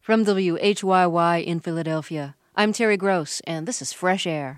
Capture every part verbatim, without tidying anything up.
From W H Y Y in Philadelphia, I'm Terry Gross, and this is Fresh Air.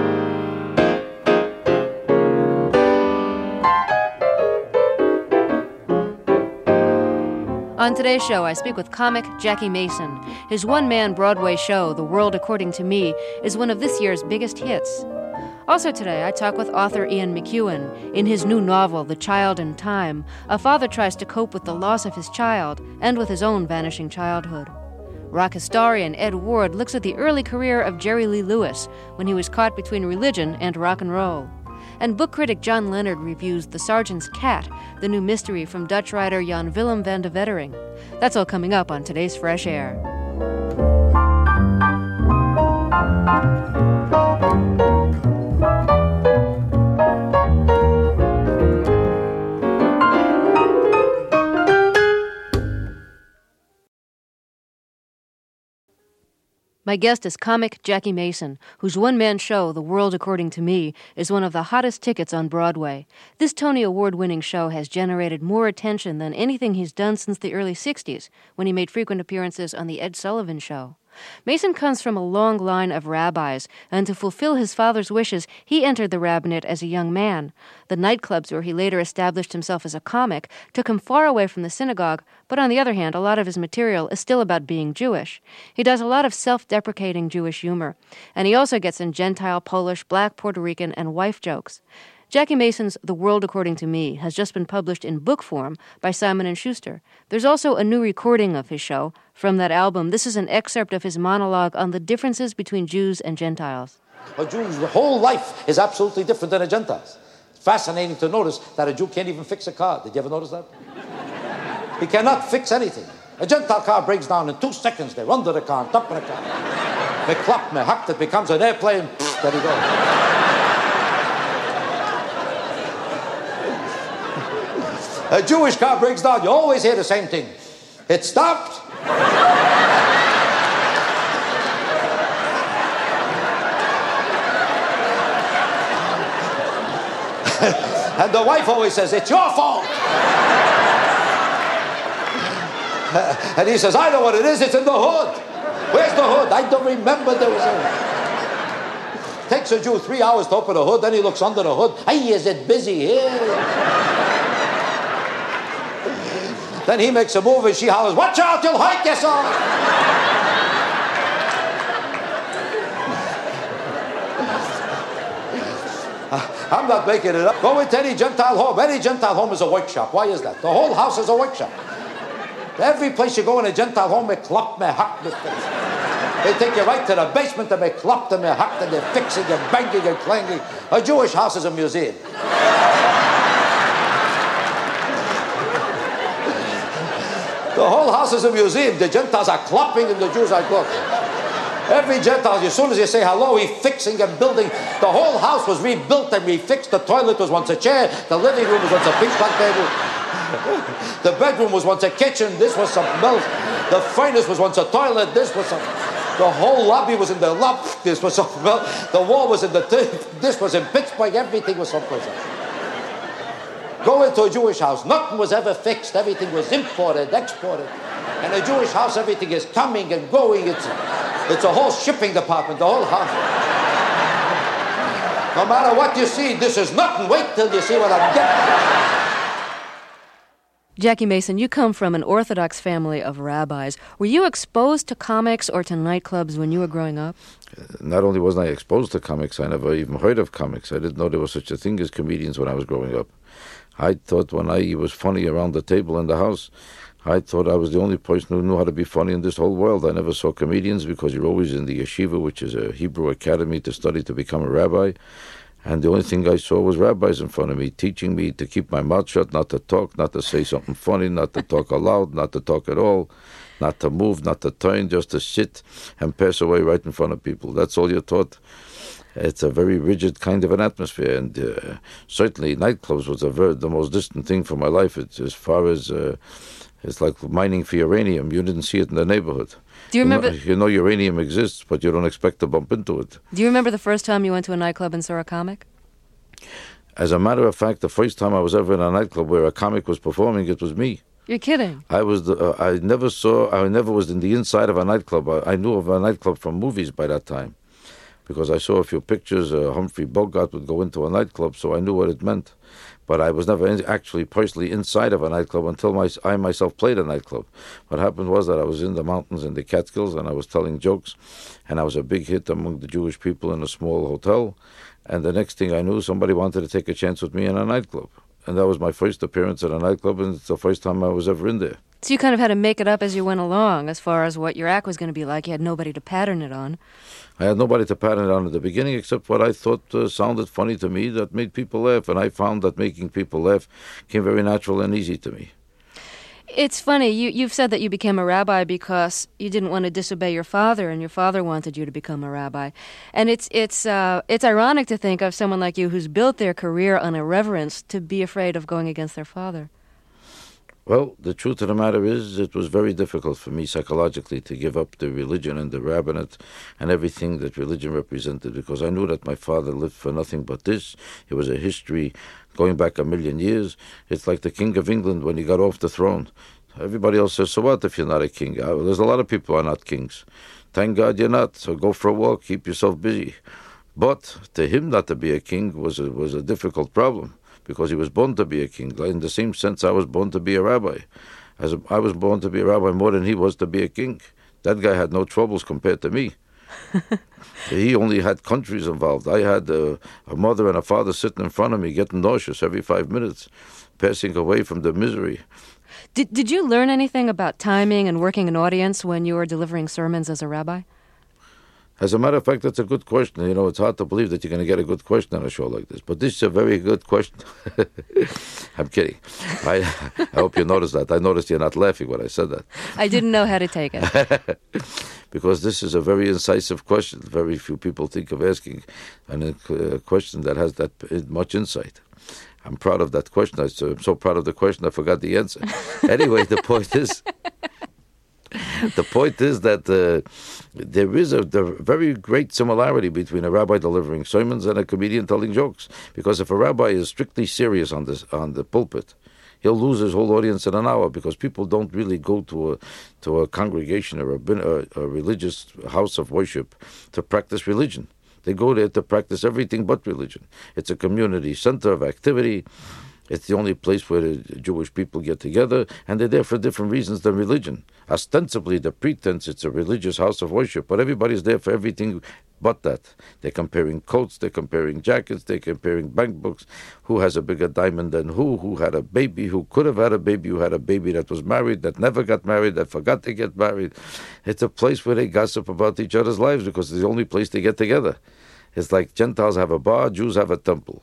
On today's show, I speak with comic Jackie Mason. His one-man Broadway show, The World According to Me, is one of this year's biggest hits. Also today, I talk with author Ian McEwan. In his new novel, The Child in Time, a father tries to cope with the loss of his child and with his own vanishing childhood. Rock historian Ed Ward looks at the early career of Jerry Lee Lewis when he was caught between religion and rock and roll. And book critic John Leonard reviews The Sergeant's Cat, the new mystery from Dutch writer Jan Willem van de Wettering. That's all coming up on today's Fresh Air. My guest is comic Jackie Mason, whose one-man show, The World According to Me, is one of the hottest tickets on Broadway. This Tony Award-winning show has generated more attention than anything he's done since the early sixties, when he made frequent appearances on The Ed Sullivan Show. Mason comes from a long line of rabbis, and to fulfill his father's wishes, he entered the rabbinate as a young man. The nightclubs where he later established himself as a comic took him far away from the synagogue, but on the other hand, a lot of his material is still about being Jewish. He does a lot of self-deprecating Jewish humor, and he also gets in Gentile, Polish, Black, Puerto Rican, and wife jokes. Jackie Mason's The World According to Me has just been published in book form by Simon and Schuster. There's also a new recording of his show from that album. This is an excerpt of his monologue on the differences between Jews and Gentiles. A Jew's whole life is absolutely different than a Gentile's. It's fascinating to notice that a Jew can't even fix a car. Did you ever notice that? He cannot fix anything. A Gentile car breaks down in two seconds. They're under the car, on top of the car. They clap, they hack, it becomes an airplane. There you go. A Jewish car breaks down, you always hear the same thing. It stopped. And the wife always says, it's your fault. And he says, I know what it is, it's in the hood. Where's the hood? I don't remember there was a... Takes a Jew three hours to open the hood, then he looks under the hood. Hey, is it busy here? Then he makes a move and she hollers, watch out, you'll hurt yourself. I'm not making it up. Go into any Gentile home. Any Gentile home is a workshop. Why is that? The whole house is a workshop. Every place you go in a Gentile home, they klop, they hack, they take you right to the basement and they klop and they hack and they're fixing and banging and clanging. A Jewish house is a museum. The whole house is a museum. The Gentiles are clapping and the Jews are clapping. Every Gentile, as soon as you say hello, he's fixing and building. The whole house was rebuilt and refixed. The toilet was once a chair. The living room was once a ping-pong table. The bedroom was once a kitchen. This was something else. The furnace was once a toilet. This was something. The whole lobby was in the lob. This was something else. The wall was in the... T- this was in Pittsburgh. Everything was someplace else. Go into a Jewish house. Nothing was ever fixed. Everything was imported, exported. In a Jewish house, everything is coming and going. It's, it's a whole shipping department, the whole house. No matter what you see, this is nothing. Wait till you see what I'm getting. Jackie Mason, you come from an Orthodox family of rabbis. Were you exposed to comics or to nightclubs when you were growing up? Not only wasn't I exposed to comics, I never even heard of comics. I didn't know there was such a thing as comedians when I was growing up. I thought when I was funny around the table in the house, I thought I was the only person who knew how to be funny in this whole world. I never saw comedians because you're always in the yeshiva, which is a Hebrew academy to study to become a rabbi. And the only thing I saw was rabbis in front of me, teaching me to keep my mouth shut, not to talk, not to say something funny, not to talk aloud, not to talk at all, not to move, not to turn, just to sit and pass away right in front of people. That's all you're taught. It's a very rigid kind of an atmosphere, and uh, certainly nightclubs was a very, the most distant thing from my life. It's as far as uh, it's like mining for uranium. You didn't see it in the neighborhood. Do you remember? You know, you know uranium exists, but you don't expect to bump into it. Do you remember the first time you went to a nightclub and saw a comic? As a matter of fact, the first time I was ever in a nightclub where a comic was performing, it was me. You're kidding. I was the, uh, I never saw, I never was in the inside of a nightclub. I, I knew of a nightclub from movies by that time because I saw a few pictures. Uh, Humphrey Bogart would go into a nightclub, so I knew what it meant. But I was never in, actually personally inside of a nightclub until my, I myself played a nightclub. What happened was that I was in the mountains in the Catskills and I was telling jokes, and I was a big hit among the Jewish people in a small hotel. And the next thing I knew, somebody wanted to take a chance with me in a nightclub. And that was my first appearance at a nightclub, and it's the first time I was ever in there. So you kind of had to make it up as you went along as far as what your act was going to be like. You had nobody to pattern it on. I had nobody to pattern it on at the beginning except what I thought uh, sounded funny to me that made people laugh. And I found that making people laugh came very natural and easy to me. It's funny, you, you've said that you became a rabbi because you didn't want to disobey your father, and your father wanted you to become a rabbi. And it's it's uh, it's ironic to think of someone like you who's built their career on irreverence to be afraid of going against their father. Well, the truth of the matter is it was very difficult for me psychologically to give up the religion and the rabbinate and everything that religion represented, because I knew that my father lived for nothing but this. It was a history going back a million years. It's like the King of England when he got off the throne. Everybody else says, so what if you're not a king? Uh, There's a lot of people who are not kings. Thank God you're not, so go for a walk, keep yourself busy. But to him not to be a king was a, was a difficult problem, because he was born to be a king. In the same sense, I was born to be a rabbi. As a, I was born to be a rabbi more than he was to be a king. That guy had no troubles compared to me. He only had countries involved. I had a, a mother and a father sitting in front of me getting nauseous every five minutes, passing away from the misery. Did Did you learn anything about timing and working an audience when you were delivering sermons as a rabbi? As a matter of fact, that's a good question. You know, it's hard to believe that you're going to get a good question on a show like this. But this is a very good question. I'm kidding. I, I hope you noticed that. I noticed you're not laughing when I said that. I didn't know how to take it. Because this is a very incisive question. Very few people think of asking an, a question that has that much insight. I'm proud of that question. I'm so, I'm so proud of the question, I forgot the answer. Anyway, the point is... The point is that uh, there is a the very great similarity between a rabbi delivering sermons and a comedian telling jokes. Because if a rabbi is strictly serious on this on the pulpit, he'll lose his whole audience in an hour, because people don't really go to a to a congregation or a, a, a religious house of worship to practice religion. They go there to practice everything but religion. It's a community center of activity. It's the only place where the Jewish people get together, and they're there for different reasons than religion. Ostensibly, the pretense, it's a religious house of worship, but everybody's there for everything but that. They're comparing coats, they're comparing jackets, they're comparing bank books, who has a bigger diamond than who, who had a baby, who could have had a baby, who had a baby that was married, that never got married, that forgot to get married. It's a place where they gossip about each other's lives, because it's the only place they get together. It's like Gentiles have a bar, Jews have a temple.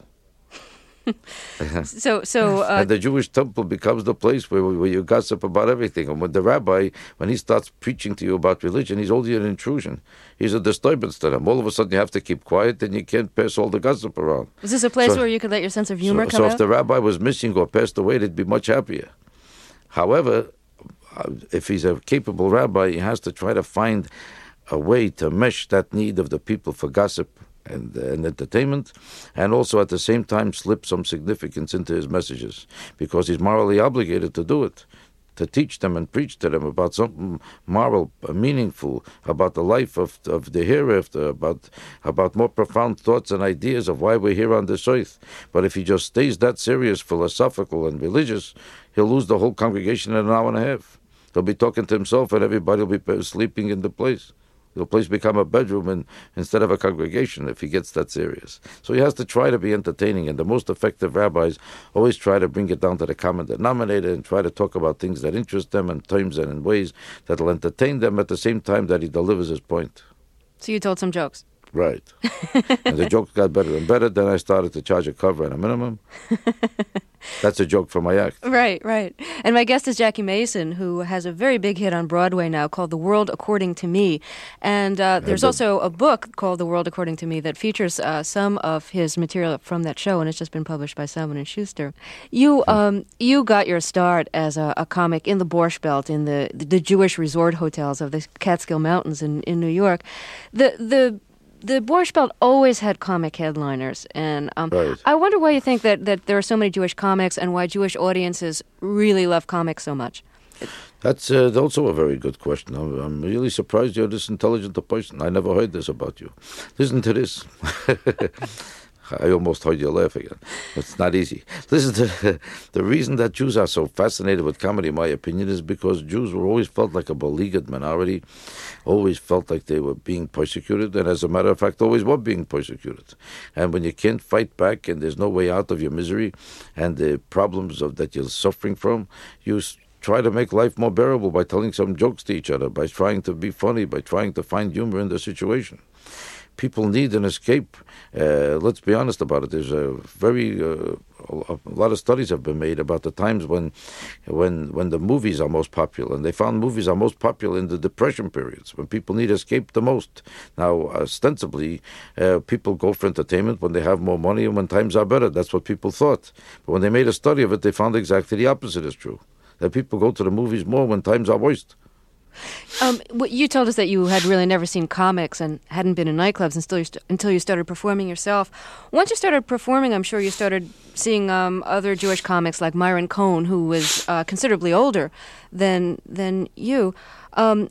so, so, uh, and the Jewish temple becomes the place where, where you gossip about everything. And when the rabbi, when he starts preaching to you about religion, he's only an intrusion. He's a disturbance to them. All of a sudden, you have to keep quiet, and you can't pass all the gossip around. Was this a place so, where you could let your sense of humor so, come so out? So if the rabbi was missing or passed away, they'd be much happier. However, if he's a capable rabbi, he has to try to find a way to mesh that need of the people for gossip And, and entertainment, and also at the same time slip some significance into his messages, because he's morally obligated to do it, to teach them and preach to them about something moral, meaningful, about the life of, of the hereafter, about about more profound thoughts and ideas of why we're here on this earth. But if he just stays that serious, philosophical, and religious, he'll lose the whole congregation in an hour and a half. He'll be talking to himself, and everybody will be sleeping in the place. The place become a bedroom in, instead of a congregation if he gets that serious. So he has to try to be entertaining, and the most effective rabbis always try to bring it down to the common denominator and try to talk about things that interest them in terms and in ways that will entertain them at the same time that he delivers his point. So you told some jokes. Right. And the jokes got better and better. Then I started to charge a cover and a minimum. That's a joke for my act. Right, right. And my guest is Jackie Mason, who has a very big hit on Broadway now called The World According to Me. And uh, there's and the, also a book called The World According to Me that features uh, some of his material from that show, and it's just been published by Simon and Schuster. You um, you got your start as a, a comic in the Borscht Belt, in the, the Jewish resort hotels of the Catskill Mountains in, in New York. The the the Borscht Belt always had comic headliners, and um, Right. I wonder why you think that, that there are so many Jewish comics and why Jewish audiences really love comics so much. That's uh, also a very good question. I'm, I'm really surprised you're this intelligent a person. I never heard this about you. Listen to this. I almost heard you laugh again. It's not easy. Listen to the reason that Jews are so fascinated with comedy, in my opinion, is because Jews were always felt like a beleaguered minority, always felt like they were being persecuted, and as a matter of fact, always were being persecuted. And when you can't fight back and there's no way out of your misery and the problems of that you're suffering from, you try to make life more bearable by telling some jokes to each other, by trying to be funny, by trying to find humor in the situation. People need an escape. Uh, let's be honest about it. There's a very uh, a lot of studies have been made about the times when, when when the movies are most popular, and they found movies are most popular in the Depression periods when people need escape the most. Now, ostensibly, uh, people go for entertainment when they have more money and when times are better. That's what people thought. But when they made a study of it, they found exactly the opposite is true. That people go to the movies more when times are worst. Um, you told us that you had really never seen comics and hadn't been in nightclubs until you, st- until you started performing yourself. Once you started performing, I'm sure you started seeing um, other Jewish comics like Myron Cohen, who was uh, considerably older than than you. Um,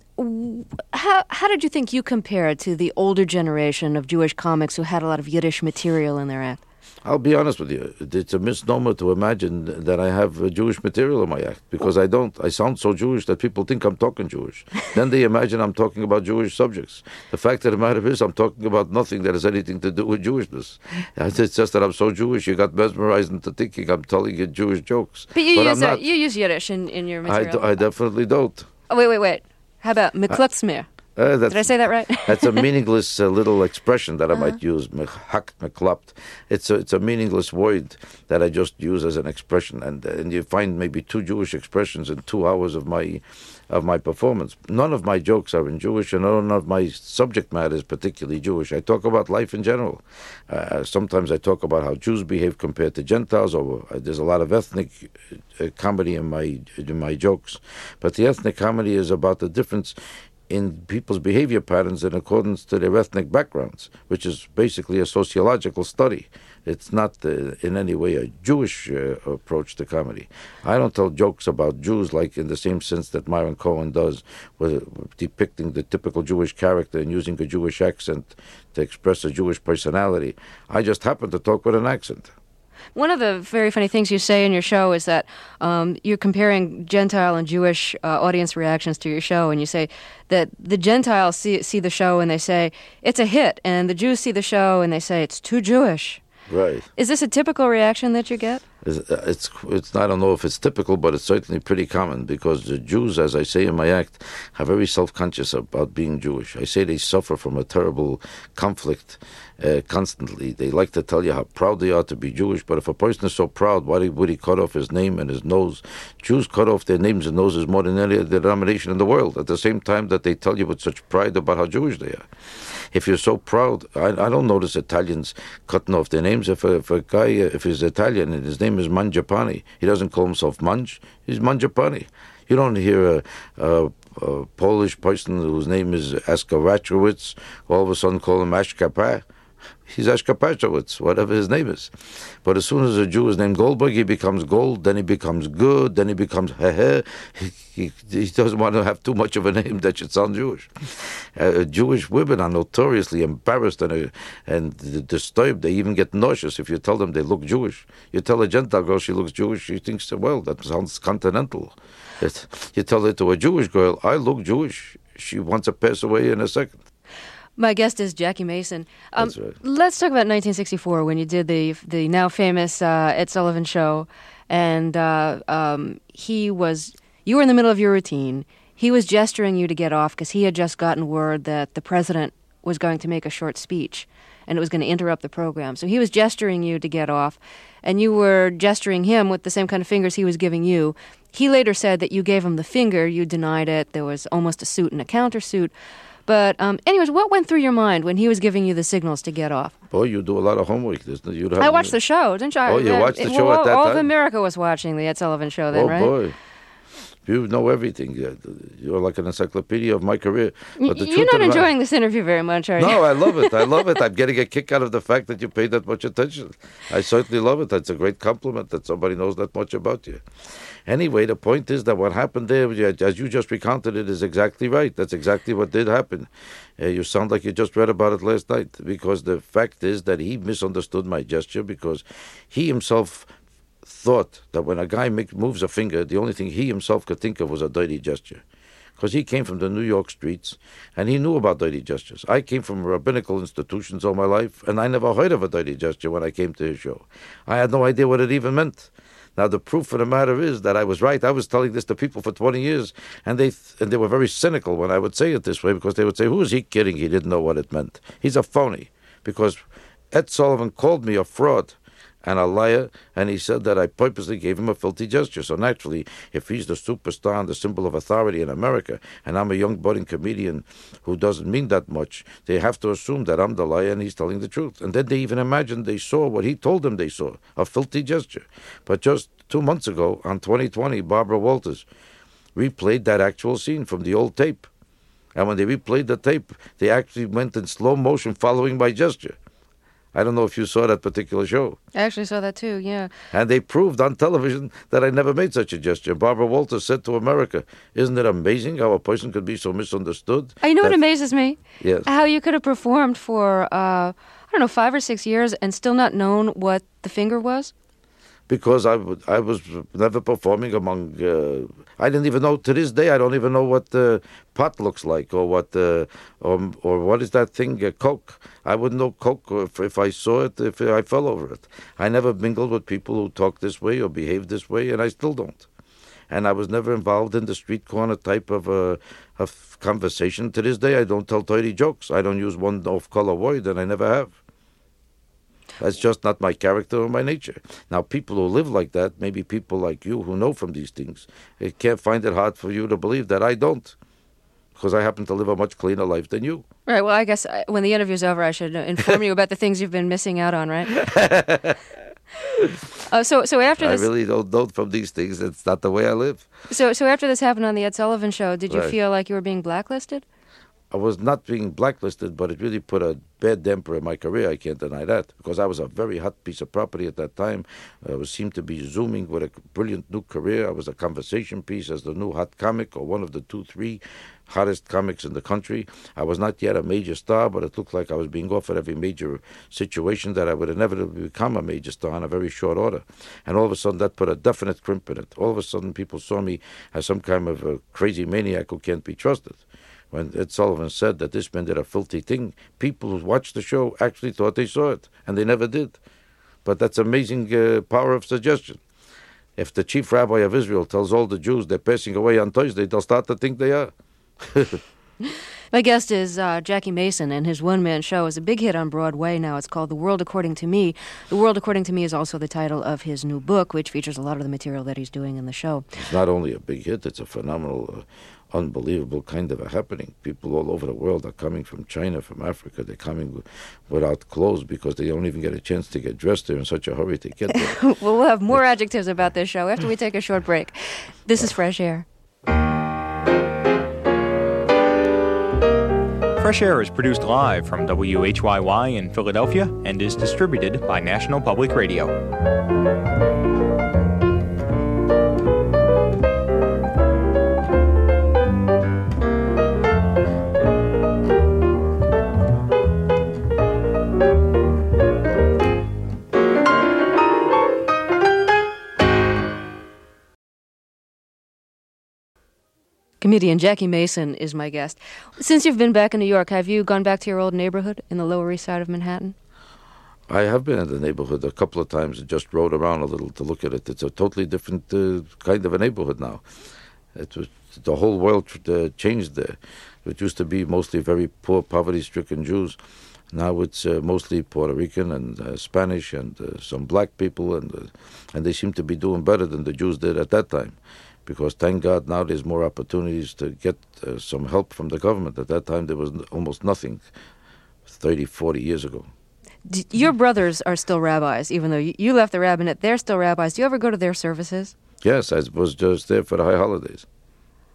how how did you think you compared to the older generation of Jewish comics who had a lot of Yiddish material in their act? I'll be honest with you. It's a misnomer to imagine that I have uh, Jewish material in my act, because I don't. I sound so Jewish that people think I'm talking Jewish. Then they imagine I'm talking about Jewish subjects. The fact of the matter is I'm talking about nothing that has anything to do with Jewishness. It's just that I'm so Jewish, you got mesmerized into thinking I'm telling you Jewish jokes. But you, but use, I'm uh, not. you use Yiddish in, in your I, material. do, I definitely don't. Oh, wait, wait, wait. How about Miklutzmir? Uh, Did I say that right? That's a meaningless uh, little expression that I uh-huh. might use. Mechakt, meklapt. It's a, it's a meaningless word that I just use as an expression, and and you find maybe two Jewish expressions in two hours of my of my performance. None of my jokes are in Jewish, and none of my subject matter is particularly Jewish. I talk about life in general. Uh, sometimes I talk about how Jews behave compared to Gentiles, or uh, there's a lot of ethnic uh, comedy in my in my jokes. But the ethnic comedy is about the difference in people's behavior patterns in accordance to their ethnic backgrounds, which is basically a sociological study. It's not uh, in any way a Jewish uh, approach to comedy. I don't tell jokes about Jews like in the same sense that Myron Cohen does, with depicting the typical Jewish character and using a Jewish accent to express a Jewish personality. I just happen to talk with an accent. One of the very funny things you say in your show is that um, you're comparing Gentile and Jewish uh, audience reactions to your show, and you say that the Gentiles see, see the show and they say, it's a hit, and the Jews see the show and they say, it's too Jewish. Right. Is this a typical reaction that you get? It's, it's, it's, I don't know if it's typical, but it's certainly pretty common, because the Jews, as I say in my act, are very self-conscious about being Jewish. I say they suffer from a terrible conflict uh, constantly. They like to tell you how proud they are to be Jewish, but if a person is so proud, why would he cut off his name and his nose? Jews cut off their names and noses more than any other denomination in the world, at the same time that they tell you with such pride about how Jewish they are. If you're so proud, I, I don't notice Italians cutting off their names. If a, if a guy, if he's Italian and his name is Mangiapane, he doesn't call himself Manj, he's Mangiapane. You don't hear a, a, a Polish person whose name is Askawachowicz all of a sudden call him Ashkapa. He's Ashkapachowicz, whatever his name is. But as soon as a Jew is named Goldberg, he becomes gold, then he becomes good, then he becomes heh he, he, he doesn't want to have too much of a name that should sound Jewish. Uh, Jewish women are notoriously embarrassed and, uh, and disturbed. They even get nauseous if you tell them they look Jewish. You tell a Gentile girl she looks Jewish, she thinks, well, that sounds continental. It, you tell it to a Jewish girl, I look Jewish. She wants to pass away in a second. My guest is Jackie Mason. Um, That's right. Let's talk about nineteen sixty-four, when you did the the now famous uh, Ed Sullivan Show, and uh, um, he was you were in the middle of your routine. He was gesturing you to get off because he had just gotten word that the president was going to make a short speech, and it was going to interrupt the program. So he was gesturing you to get off, and you were gesturing him with the same kind of fingers he was giving you. He later said that you gave him the finger. You denied it. There was almost a suit and a countersuit. But um, anyways, what went through your mind when he was giving you the signals to get off? Boy, you do a lot of homework. You'd have I watched the show, didn't you? Oh, you uh, watched the it, show well, at that all time? of America was watching the Ed Sullivan Show then, oh, right? Oh, boy. You know everything. You're like an encyclopedia of my career. But the You're not enjoying this interview very much, are you? No, I love it. I love it. I'm getting a kick out of the fact that you pay that much attention. I certainly love it. That's a great compliment that somebody knows that much about you. Anyway, the point is that what happened there, as you just recounted it, is exactly right. That's exactly what did happen. Uh, you sound like you just read about it last night, because the fact is that he misunderstood my gesture, because he himself thought that when a guy make, moves a finger, the only thing he himself could think of was a dirty gesture. Because he came from the New York streets, and he knew about dirty gestures. I came from rabbinical institutions all my life, and I never heard of a dirty gesture when I came to his show. I had no idea what it even meant. Now, the proof of the matter is that I was right. I was telling this to people for twenty years, and they th- and they were very cynical when I would say it this way, because they would say, who is he kidding? He didn't know what it meant. He's a phony, because Ed Sullivan called me a fraud and a liar, and he said that I purposely gave him a filthy gesture. So naturally, if he's the superstar and the symbol of authority in America, and I'm a young budding comedian who doesn't mean that much, they have to assume that I'm the liar and he's telling the truth. And then they even imagined they saw what he told them they saw, a filthy gesture. But just two months ago, on twenty twenty, Barbara Walters replayed that actual scene from the old tape. And when they replayed the tape, they actually went in slow motion following my gesture. I don't know if you saw that particular show. I actually saw that too, yeah. And they proved on television that I never made such a gesture. Barbara Walters said to America, isn't it amazing how a person could be so misunderstood? You know what amazes me? Yes. How you could have performed for, uh, I don't know, five or six years and still not known what the finger was? Because I, w- I was never performing among... Uh, I didn't even know, to this day, I don't even know what uh, pot looks like, or what uh, or, or what is that thing, uh, Coke. I wouldn't know Coke if, if I saw it, if I fell over it. I never mingled with people who talk this way or behave this way, and I still don't. And I was never involved in the street corner type of, uh, of conversation. To this day, I don't tell dirty jokes. I don't use one off-color word, and I never have. That's just not my character or my nature. Now, people who live like that, maybe people like you who know from these things, it can't find it hard for you to believe that I don't, because I happen to live a much cleaner life than you. Right. Well, I guess when the interview's over, I should inform you about the things you've been missing out on, right? uh, so, so after this, I really don't know from these things. It's not the way I live. So, so after this happened on the Ed Sullivan Show, did you Right. feel like you were being blacklisted? I was not being blacklisted, but it really put a bad damper in my career. I can't deny that, because I was a very hot piece of property at that time. I was seemed to be zooming with a brilliant new career. I was a conversation piece as the new hot comic, or one of the two, three hottest comics in the country. I was not yet a major star, but it looked like I was being offered every major situation that I would inevitably become a major star in a very short order. And all of a sudden, that put a definite crimp in it. All of a sudden, people saw me as some kind of a crazy maniac who can't be trusted. When Ed Sullivan said that this man did a filthy thing, people who watched the show actually thought they saw it, and they never did. But that's amazing uh, power of suggestion. If the chief rabbi of Israel tells all the Jews they're passing away on Thursday, they'll start to think they are. My guest is uh, Jackie Mason, and his one-man show is a big hit on Broadway now. It's called The World According to Me. The World According to Me is also the title of his new book, which features a lot of the material that he's doing in the show. It's not only a big hit, it's a phenomenal, uh, unbelievable kind of a happening. People all over the world are coming from China, from Africa. They're coming w- without clothes because they don't even get a chance to get dressed. They're in such a hurry to get there. Well, we'll have more adjectives about this show after we take a short break. This is Fresh Air. Fresh Air is produced live from W H Y Y in Philadelphia and is distributed by National Public Radio. Comedian Jackie Mason is my guest. Since you've been back in New York, have you gone back to your old neighborhood in the Lower East Side of Manhattan? I have been in the neighborhood a couple of times and just rode around a little to look at it. It's a totally different uh, kind of a neighborhood now. It was the whole world uh, changed there. It used to be mostly very poor, poverty-stricken Jews. Now it's uh, mostly Puerto Rican and uh, Spanish and uh, some black people, and uh, and they seem to be doing better than the Jews did at that time. Because thank God now there's more opportunities to get uh, some help from the government. At that time there was n- almost nothing, thirty, forty years ago. D- your brothers are still rabbis, even though you, you left the rabbinate. They're still rabbis. Do you ever go to their services? Yes, I was just there for the high holidays.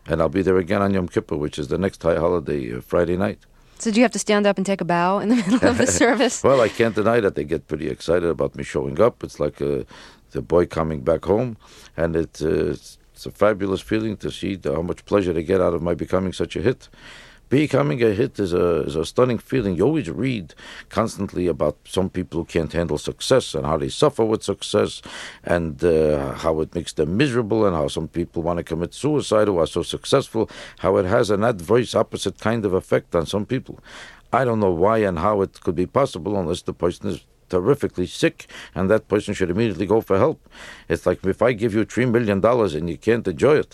And I'll be there again on Yom Kippur, which is the next high holiday, uh, Friday night. So do you have to stand up and take a bow in the middle of the service? Well, I can't deny that they get pretty excited about me showing up. It's like uh, the boy coming back home, and it, uh, it's, it's a fabulous feeling to see the, how much pleasure they get out of my becoming such a hit. Becoming a hit is a is a stunning feeling. You always read constantly about some people who can't handle success and how they suffer with success, and uh, how it makes them miserable, and how some people want to commit suicide who are so successful, how it has an adverse opposite kind of effect on some people. I don't know why and how it could be possible unless the person is terrifically sick, and that person should immediately go for help. It's like if I give you three million dollars and you can't enjoy it,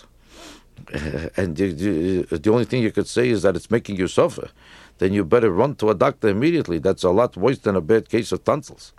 and the, the, the only thing you could say is that it's making you suffer, then you better run to a doctor immediately. That's a lot worse than a bad case of tonsils.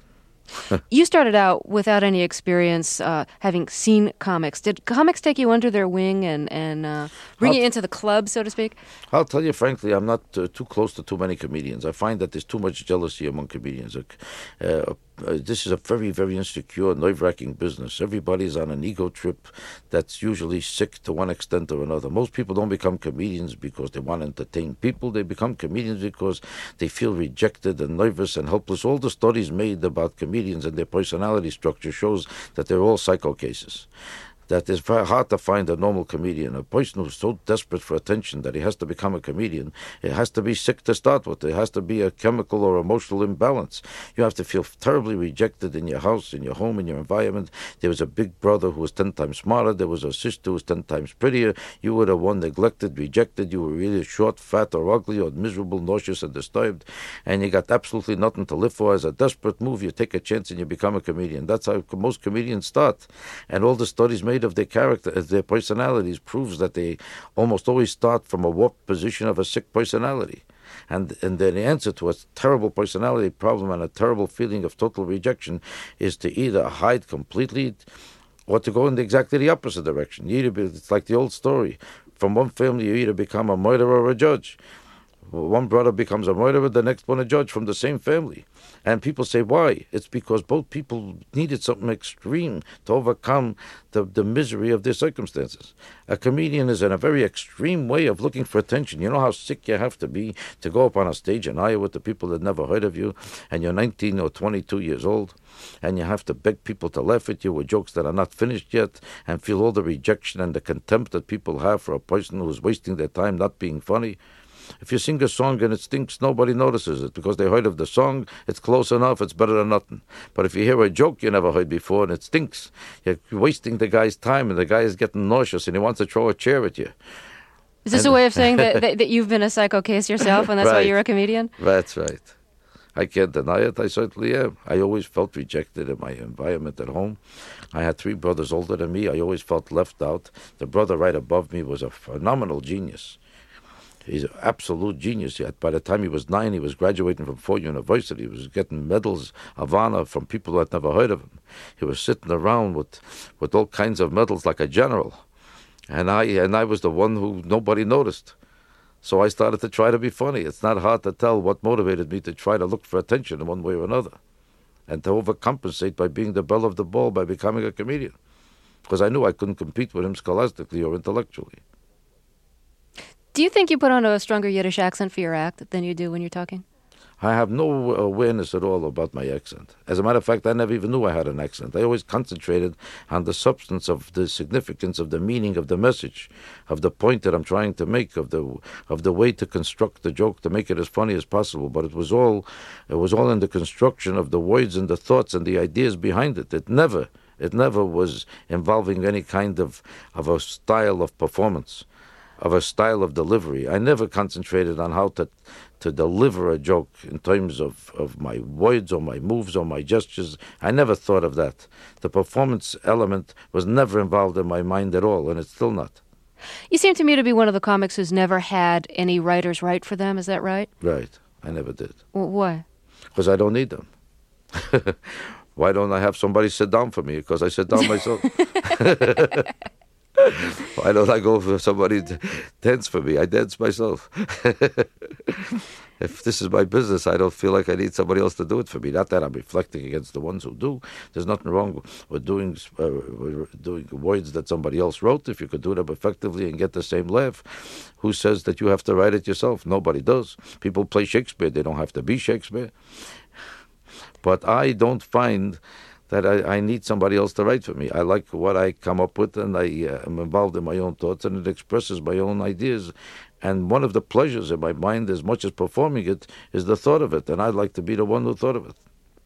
You started out without any experience uh, having seen comics. Did comics take you under their wing and, and uh, bring I'll you into the club, so to speak? I'll tell you frankly, I'm not uh, too close to too many comedians. I find that there's too much jealousy among comedians. Uh, uh, this is a very, very insecure, nerve-wracking business. Everybody's on an ego trip that's usually sick to one extent or another. Most people don't become comedians because they want to entertain people. They become comedians because they feel rejected and nervous and helpless. All the studies made about comedians and their personality structure shows that they're all psycho cases. That it's very hard to find a normal comedian, a person who's so desperate for attention that he has to become a comedian. It has to be sick to start with. There has to be a chemical or emotional imbalance. You have to feel terribly rejected in your house, in your home, in your environment. There was a big brother who was ten times smarter. There was a sister who was ten times prettier. You were the one neglected, rejected. You were really short, fat, or ugly, or miserable, nauseous, and disturbed. And you got absolutely nothing to live for. As a desperate move, you take a chance and you become a comedian. That's how most comedians start. And all the studies made of their character, their personalities, proves that they almost always start from a warped position of a sick personality. And and the answer to a terrible personality problem and a terrible feeling of total rejection is to either hide completely or to go in exactly the opposite direction. You either be, it's like the old story. From one family, you either become a murderer or a judge. One brother becomes a murderer, the next one a judge from the same family. And people say, why? It's because both people needed something extreme to overcome the, the misery of their circumstances. A comedian is in a very extreme way of looking for attention. You know how sick you have to be to go up on a stage in Iowa with the people that never heard of you, and you're nineteen or twenty-two years old, and you have to beg people to laugh at you with jokes that are not finished yet, and feel all the rejection and the contempt that people have for a person who's wasting their time not being funny. If you sing a song and it stinks, nobody notices it because they heard of the song. It's close enough. It's better than nothing. But if you hear a joke you never heard before and it stinks, you're wasting the guy's time and the guy is getting nauseous and he wants to throw a chair at you. Is this and, a way of saying that, that, that you've been a psycho case yourself and that's right. why you're a comedian? That's right. I can't deny it. I certainly am. I always felt rejected in my environment at home. I had three brothers older than me. I always felt left out. The brother right above me was a phenomenal genius. He's an absolute genius. By the time he was nine, he was graduating from Ford University. He was getting medals of honor from people who had never heard of him. He was sitting around with, with all kinds of medals like a general. And I and I was the one who nobody noticed. So I started to try to be funny. It's not hard to tell what motivated me to try to look for attention in one way or another. And to overcompensate by being the belle of the ball by becoming a comedian. Because I knew I couldn't compete with him scholastically or intellectually. Do you think you put on a stronger Yiddish accent for your act than you do when you're talking? I have no awareness at all about my accent. As a matter of fact, I never even knew I had an accent. I always concentrated on the substance of the significance of the meaning of the message, of the point that I'm trying to make, of the of the way to construct the joke to make it as funny as possible. But it was all it was all in the construction of the words and the thoughts and the ideas behind it. It never it never was involving any kind of, of a style of performance, of a style of delivery. I never concentrated on how to to deliver a joke in terms of, of my words or my moves or my gestures. I never thought of that. The performance element was never involved in my mind at all, and it's still not. You seem to me to be one of the comics who's never had any writers write for them. Is that right? Right. I never did. Well, why? Because I don't need them. Why don't I have somebody sit down for me? Because I sit down myself. Why don't I go for somebody to dance for me? I dance myself. If this is my business, I don't feel like I need somebody else to do it for me. Not that I'm reflecting against the ones who do. There's nothing wrong with doing uh, doing words that somebody else wrote. If you could do them effectively and get the same laugh, who says that you have to write it yourself? Nobody does. People play Shakespeare. They don't have to be Shakespeare. But I don't find that I, I need somebody else to write for me. I like what I come up with, and I uh, am involved in my own thoughts, and it expresses my own ideas. And one of the pleasures in my mind, as much as performing it, is the thought of it, and I'd like to be the one who thought of it.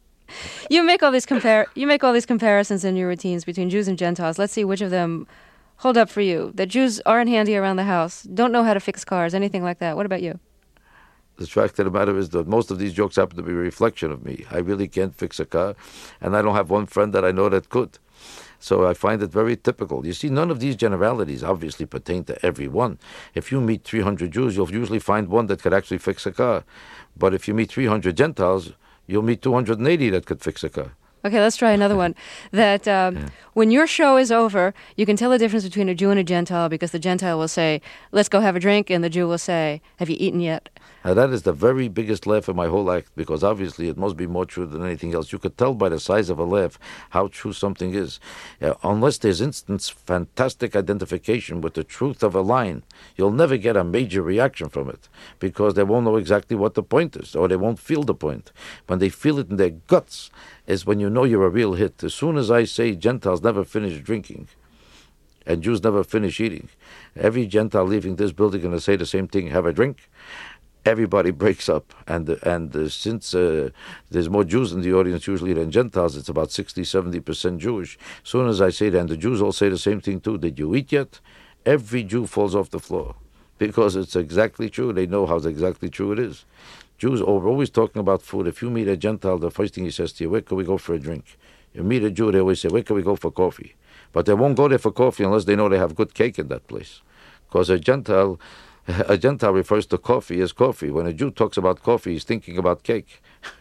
You make all these compar- You make all these comparisons in your routines between Jews and Gentiles. Let's see which of them hold up for you. That Jews aren't handy around the house, don't know how to fix cars, anything like that. What about you? The fact of the matter is that most of these jokes happen to be a reflection of me. I really can't fix a car, and I don't have one friend that I know that could. So I find it very typical. You see, none of these generalities obviously pertain to everyone. If you meet three hundred Jews, you'll usually find one that could actually fix a car. But if you meet three hundred Gentiles, you'll meet two hundred eighty that could fix a car. Okay, let's try another one. That um, yeah. When your show is over, you can tell the difference between a Jew and a Gentile because the Gentile will say, let's go have a drink, and the Jew will say, have you eaten yet? Now, that is the very biggest laugh of my whole act, because obviously it must be more true than anything else. You could tell by the size of a laugh how true something is. Uh, unless there's instant, fantastic identification with the truth of a line, you'll never get a major reaction from it, because they won't know exactly what the point is, or they won't feel the point. When they feel it in their guts is when you know you're a real hit. As soon as I say Gentiles never finish drinking, and Jews never finish eating, every Gentile leaving this building is going to say the same thing, have a drink. Everybody breaks up, and and uh, since uh, there's more Jews in the audience usually than Gentiles, it's about sixty, seventy percent Jewish. As soon as I say that, and the Jews all say the same thing too, did you eat yet? Every Jew falls off the floor, because it's exactly true. They know how exactly true it is. Jews are always talking about food. If you meet a Gentile, the first thing he says to you, where can we go for a drink? You meet a Jew, they always say, where can we go for coffee? But they won't go there for coffee unless they know they have good cake in that place. Because a Gentile... A Gentile refers to coffee as coffee. When a Jew talks about coffee, he's thinking about cake.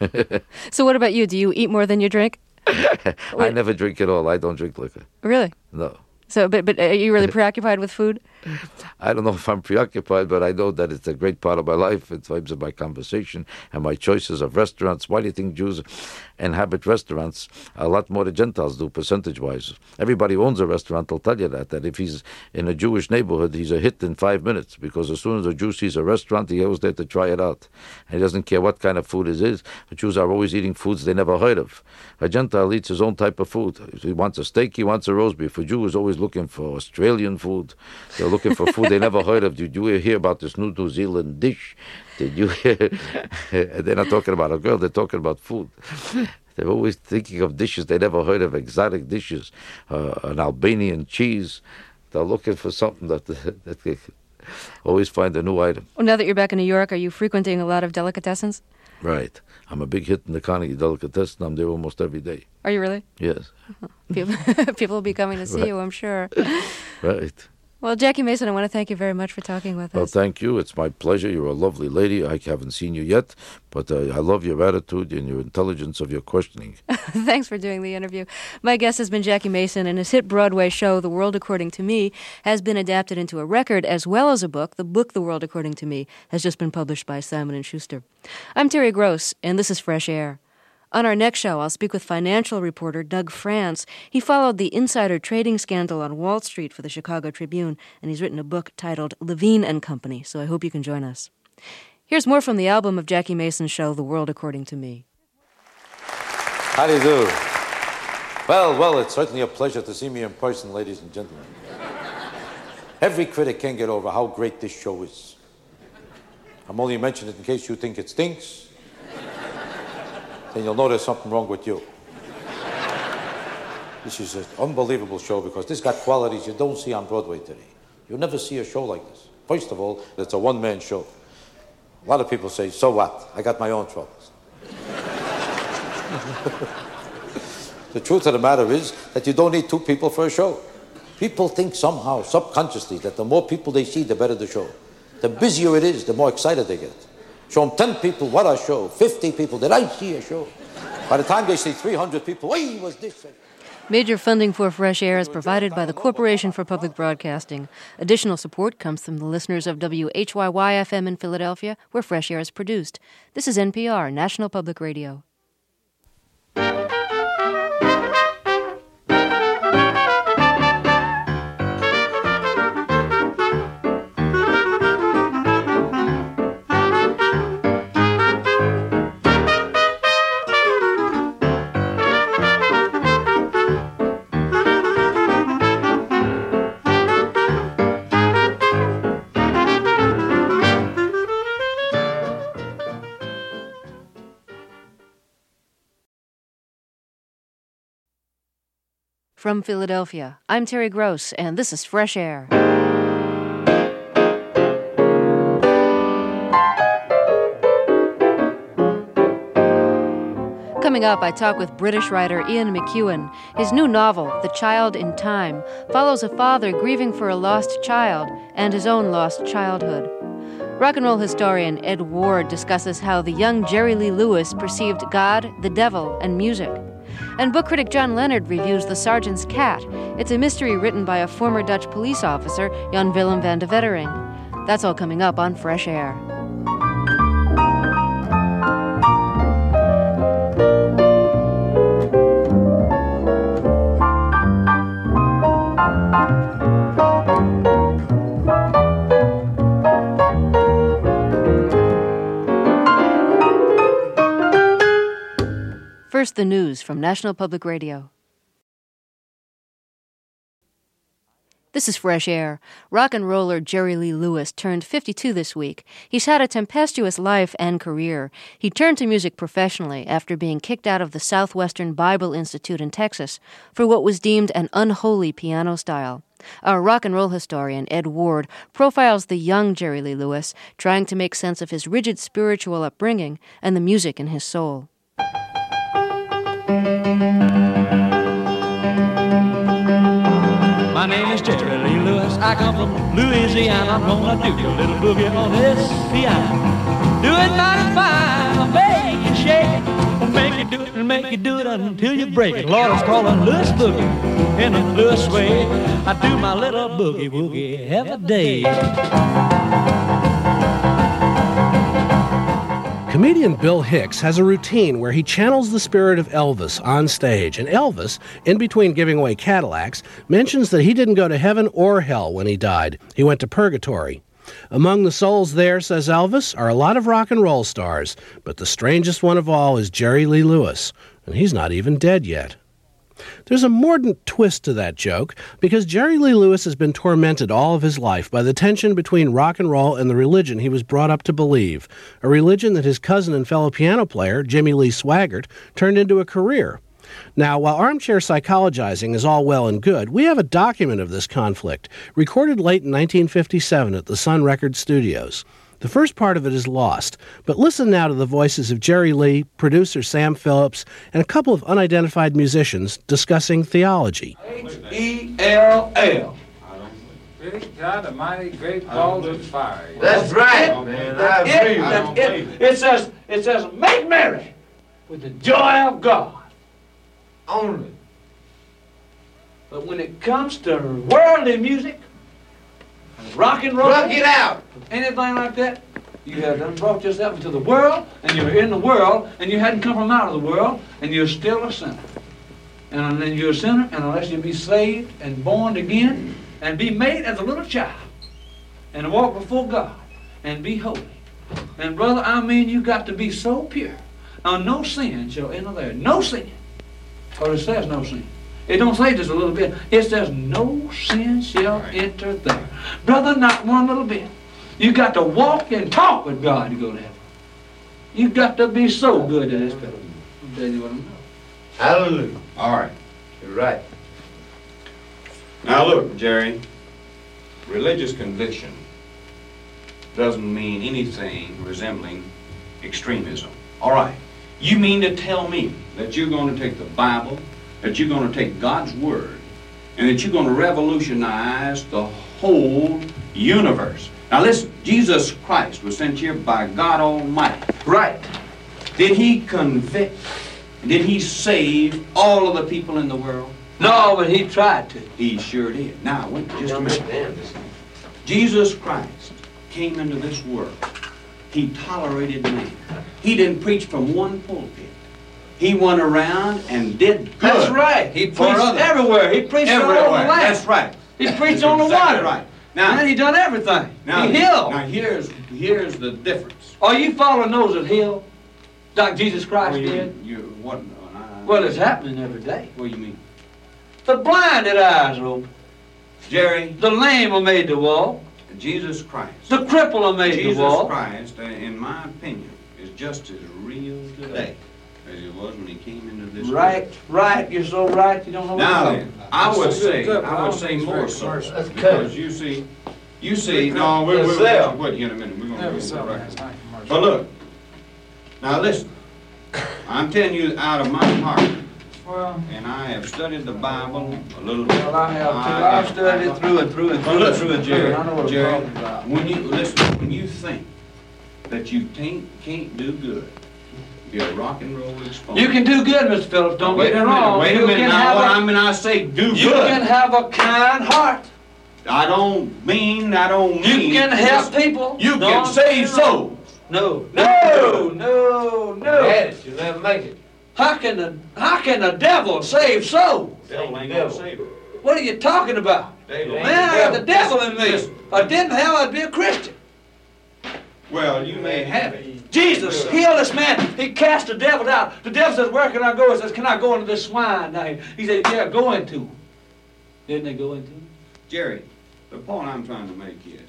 So what about you? Do you eat more than you drink? I never drink at all. I don't drink liquor. Really? No. So, but but are you really preoccupied with food? I don't know if I'm preoccupied, but I know that it's a great part of my life in terms of my conversation and my choices of restaurants. Why do you think Jews inhabit restaurants a lot more than Gentiles do, percentage-wise? Everybody who owns a restaurant will tell you that, that if he's in a Jewish neighborhood, he's a hit in five minutes, because as soon as a Jew sees a restaurant, he goes there to try it out. And he doesn't care what kind of food it is. The Jews are always eating foods they never heard of. A Gentile eats his own type of food. If he wants a steak, he wants a roast beef. A Jew is always looking for Australian food. They're looking for food they never heard of. Did you hear about this new New Zealand dish? Did you hear? They're not talking about a girl, they're talking about food. They're always thinking of dishes they never heard of, exotic dishes, uh, an Albanian cheese. They're looking for something that, that they always find a new item. Well, now that you're back in New York, are you frequenting a lot of delicatessens? Right. I'm a big hit in the Carnegie Delicatessen. I'm there almost every day. Are you really? Yes. People, people will be coming to see right. you, I'm sure. Right. Well, Jackie Mason, I want to thank you very much for talking with well, us. Well, thank you. It's my pleasure. You're a lovely lady. I haven't seen you yet, but uh, I love your attitude and your intelligence of your questioning. Thanks for doing the interview. My guest has been Jackie Mason, and his hit Broadway show, The World According to Me, has been adapted into a record as well as a book. The book, The World According to Me, has just been published by Simon and Schuster. I'm Terry Gross, and this is Fresh Air. On our next show, I'll speak with financial reporter Doug France. He followed the insider trading scandal on Wall Street for the Chicago Tribune, and he's written a book titled Levine and Company, so I hope you can join us. Here's more from the album of Jackie Mason's show, The World According to Me. How do you do? Well, well, it's certainly a pleasure to see me in person, ladies and gentlemen. Every critic can get over how great this show is. I'm only mentioning it in case you think it stinks. Then you'll know there's something wrong with you. This is an unbelievable show because this got qualities you don't see on Broadway today. You'll never see a show like this. First of all, it's a one-man show. A lot of people say, so what? I got my own troubles. The truth of the matter is that you don't need two people for a show. People think somehow, subconsciously, that the more people they see, the better the show. The busier it is, the more excited they get. Show them ten people, what a show. fifty people, did I see a show? By the time they see three hundred people, hey, was this? Major funding for Fresh Air is provided by the Corporation for Public Broadcasting. Additional support comes from the listeners of W H Y Y F M in Philadelphia, where Fresh Air is produced. This is N P R, National Public Radio. From Philadelphia, I'm Terry Gross, and this is Fresh Air. Coming up, I talk with British writer Ian McEwan. His new novel, The Child in Time, follows a father grieving for a lost child and his own lost childhood. Rock and roll historian Ed Ward discusses how the young Jerry Lee Lewis perceived God, the devil, and music. And book critic John Leonard reviews The Sergeant's Cat. It's a mystery written by a former Dutch police officer, Jan Willem van de Wettering. That's all coming up on Fresh Air. First, the news from National Public Radio. This is Fresh Air. Rock and roller Jerry Lee Lewis turned fifty-two this week. He's had a tempestuous life and career. He turned to music professionally after being kicked out of the Southwestern Bible Institute in Texas for what was deemed an unholy piano style. Our rock and roll historian, Ed Ward, profiles the young Jerry Lee Lewis, trying to make sense of his rigid spiritual upbringing and the music in his soul. My name is Jerry Lee Lewis. I come from Louisiana. I'm gonna do a little boogie on this piano. Do it mighty fine, make it shake. Make you do it and make you do it until you break it. Lord, it's called a Lewis boogie in a Lewis way. I do my little boogie woogie every day. Comedian Bill Hicks has a routine where he channels the spirit of Elvis on stage, and Elvis, in between giving away Cadillacs, mentions that he didn't go to heaven or hell when he died. He went to purgatory. Among the souls there, says Elvis, are a lot of rock and roll stars, but the strangest one of all is Jerry Lee Lewis, and he's not even dead yet. There's a mordant twist to that joke, because Jerry Lee Lewis has been tormented all of his life by the tension between rock and roll and the religion he was brought up to believe, a religion that his cousin and fellow piano player, Jimmy Lee Swaggart, turned into a career. Now, while armchair psychologizing is all well and good, we have a document of this conflict, recorded late in nineteen fifty-seven at the Sun Records Studios. The first part of it is lost, but listen now to the voices of Jerry Lee, producer Sam Phillips, and a couple of unidentified musicians discussing theology. H E L L. Great God Almighty, great balls of fire. That's right, man. I agree. It, it, it says, it says, make merry with the joy of God. Only. But when it comes to worldly music, rock and roll, Rock it out. anything like that, you have done brought yourself into the world, and you're in the world, and you hadn't come from out of the world, and you're still a sinner. And then you're a sinner, and unless you be saved and born again, and be made as a little child, and walk before God, and be holy. And brother, I mean, you got to be so pure. Now, no sin shall enter there. No sin. Or it says no sin. It don't say just a little bit. It says no sin shall enter there. Brother, not one little bit. You got to walk and talk with God to go to heaven. You got to be so good to this fellow. I'll tell you what I know. Hallelujah. All right. You're right. Now look, Jerry, religious conviction doesn't mean anything resembling extremism. All right. You mean to tell me that you're going to take the Bible, that you're going to take God's Word, and that you're going to revolutionize the whole universe. Now listen, Jesus Christ was sent here by God Almighty. Right. Did he convict? Did he save all of the people in the world? No, but he tried to. He sure did. Now, wait just a minute. Jesus Christ came into this world. He tolerated man. He didn't preach from one pulpit. He went around and did good. That's right. He preached everywhere. He preached all over the land. That's right. He preached on the water. Right. Now, and he done everything. Now, he healed. Now here's here's the difference. Are you following those that heal, like Jesus Christ well, you, did? You what? No, no, well, it's happening every day. What do you mean? The blinded eyes are open. Jerry. The lame are made to walk. Jesus Christ. The cripple are made Jesus to walk. Jesus Christ, uh, in my opinion, is just as real today as it was when he came into this Right, world. right. You're so right. You don't know what now you're then, I would say, I would say more so, because you see, you see. No, we're we're gonna wait here in a minute. We're gonna go to the record. But look, now listen. I'm telling you out of my heart. Well, and I have studied the Bible a little bit. Well, I have too. I, I've studied it through and through and through and through and Jerry, I know what Jerry, I'm talking about. when you listen, when you think that you can't can't do good, you're a rock and roll exponent. You can do good, Mister Phillips. Don't wait get me a wrong. Minute, wait you a minute. Now, what I mean, I say do you good. You can have a kind heart. I don't mean. I don't mean. You can help people. You no, can save souls. No, no, no, no. It, you'll never make it. How can the how can the devil save souls? The devil ain't gonna save it. What are you talking about? Man, I got the devil in me. If I didn't have, I'd be a Christian. Well, you may have it. Jesus healed this man. He cast the devil out. The devil says, "Where can I go?" He says, "Can I go into this swine?" Now, he said, "Yeah, go into him." Didn't they go into him? Jerry, the point I'm trying to make is,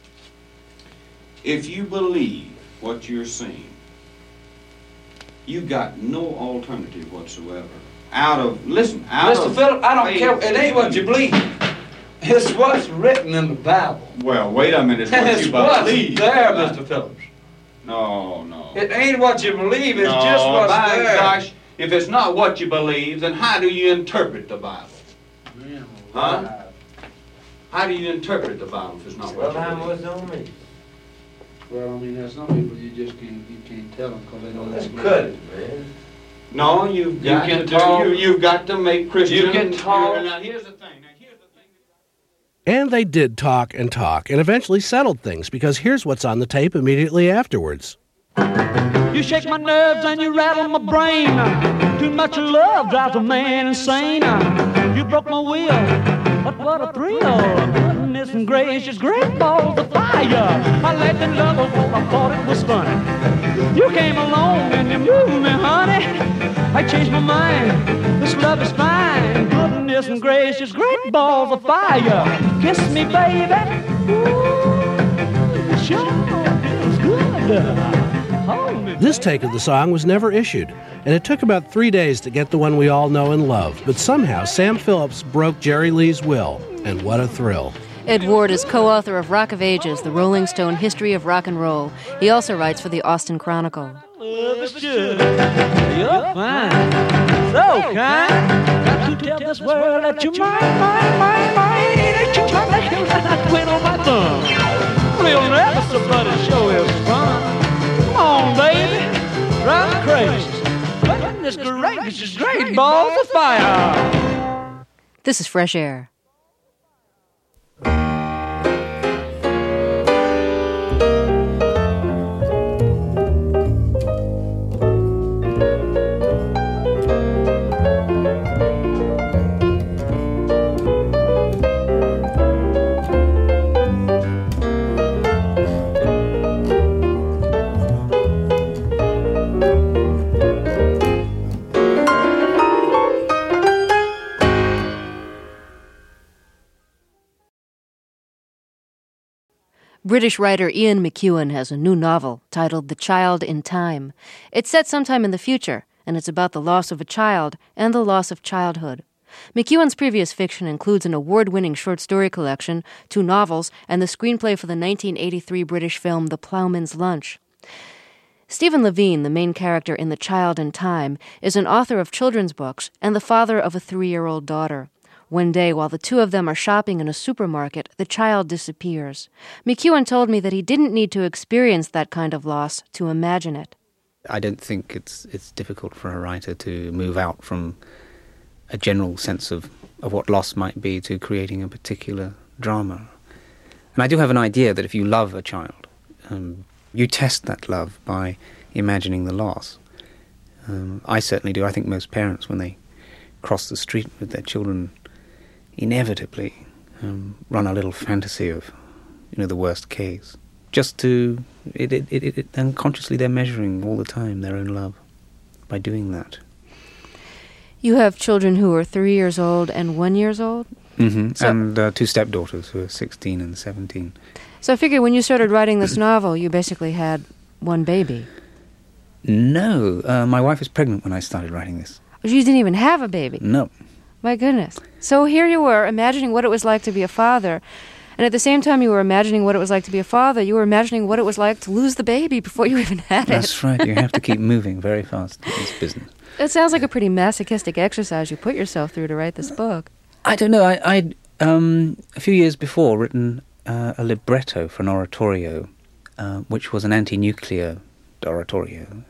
if you believe what you're seeing, you got no alternative whatsoever. Out of, listen, out Mister of... Mister Phillips, I don't care. It ain't what you believe. It's what's written in the Bible. Well, wait a minute. It's what it's you what's believe. there, Mister Phillips. No, no. It ain't what you believe. It's no, just what's by there. Gosh, if it's not what you believe, then how do you interpret the Bible? Yeah, huh? Right. How do you interpret the Bible if it's not what well, you believe? Well, on me. Well, I mean, there's some people you just can't you can't tell them because they don't. Let's cut it, man. No, you've got you to talk, do, you, you've got to make Christians. You can talk. Now here's the thing. Now here's the thing. And they did talk and talk and eventually settled things, because here's what's on the tape immediately afterwards. You shake my nerves and you rattle my brain. Too much love drives a man insane. You broke my will, but what a thrill. Goodness and gracious, great balls of fire. I let the love of what I thought it was funny. You came along and you moved me, honey. I changed my mind, this love is fine. Goodness and gracious, great balls of fire. Kiss me, baby. Ooh, sure feels good. This take of the song was never issued, and it took about three days to get the one we all know and love. But somehow, Sam Phillips broke Jerry Lee's will, and what a thrill. Ed Ward is co-author of Rock of Ages, the Rolling Stone History of Rock and Roll. He also writes for the Austin Chronicle. Love is good. You're fine. So kind. Got to tell this world that you're mine, mine, mine, mine. That you're mine, that you're mine. I quit on my thumb. We'll never somebody show is fun. Come on, baby. Drive me crazy. Goodness gracious, great balls of fire. This is Fresh Air. British writer Ian McEwan has a new novel titled The Child in Time. It's set sometime in the future, and it's about the loss of a child and the loss of childhood. McEwan's previous fiction includes an award-winning short story collection, two novels, and the screenplay for the nineteen eighty-three British film The Ploughman's Lunch. Stephen Levine, the main character in The Child in Time, is an author of children's books and the father of a three-year-old daughter. One day, while the two of them are shopping in a supermarket, the child disappears. McEwan told me that he didn't need to experience that kind of loss to imagine it. I don't think it's it's difficult for a writer to move out from a general sense of of what loss might be to creating a particular drama. And I do have an idea that if you love a child, um, you test that love by imagining the loss. Um, I certainly do. I think most parents, when they cross the street with their children, inevitably um, run a little fantasy of, you know, the worst case. Just to, it, it, it, it, unconsciously they're measuring all the time their own love by doing that. You have children who are three years old and one years old? Mm-hmm. So, and uh, two stepdaughters who are sixteen and seventeen. So I figured when you started writing this novel, you basically had one baby. No, uh, my wife was pregnant when I started writing this. You didn't even have a baby? No. My goodness. So here you were, imagining what it was like to be a father, and at the same time you were imagining what it was like to be a father, you were imagining what it was like to lose the baby before you even had it. That's right. You have to keep moving very fast in this business. It sounds like a pretty masochistic exercise you put yourself through to write this book. I don't know. I, I'd, um, a few years before, written uh, a libretto for an oratorio, uh, which was an anti-nuclear oratorio.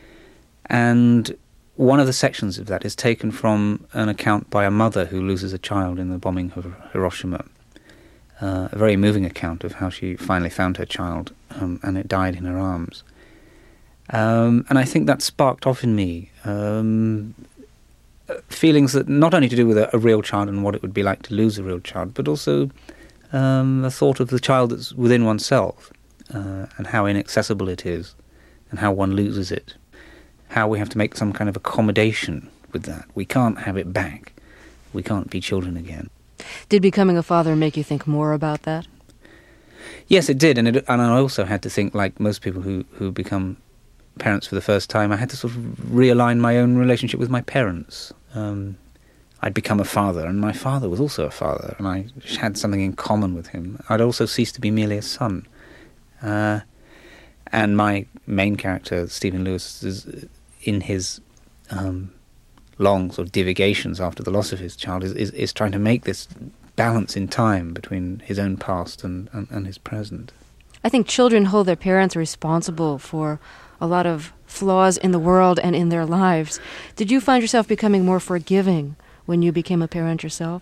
And one of the sections of that is taken from an account by a mother who loses a child in the bombing of Hiroshima. Uh, a very moving account of how she finally found her child, um, and it died in her arms. Um, and I think that sparked off in me um, feelings that not only to do with a, a real child and what it would be like to lose a real child, but also um, the thought of the child that's within oneself, uh, and how inaccessible it is, and how one loses it, how we have to make some kind of accommodation with that. We can't have it back. We can't be children again. Did becoming a father make you think more about that? Yes, it did, and it, and I also had to think, like most people who, who become parents for the first time, I had to sort of realign my own relationship with my parents. Um, I'd become a father, and my father was also a father, and I had something in common with him. I'd also ceased to be merely a son. Uh, and my main character, Stephen Lewis, is in his um, long sort of divagations after the loss of his child, is, is, is trying to make this balance in time between his own past and, and, and his present. I think children hold their parents responsible for a lot of flaws in the world and in their lives. Did you find yourself becoming more forgiving when you became a parent yourself?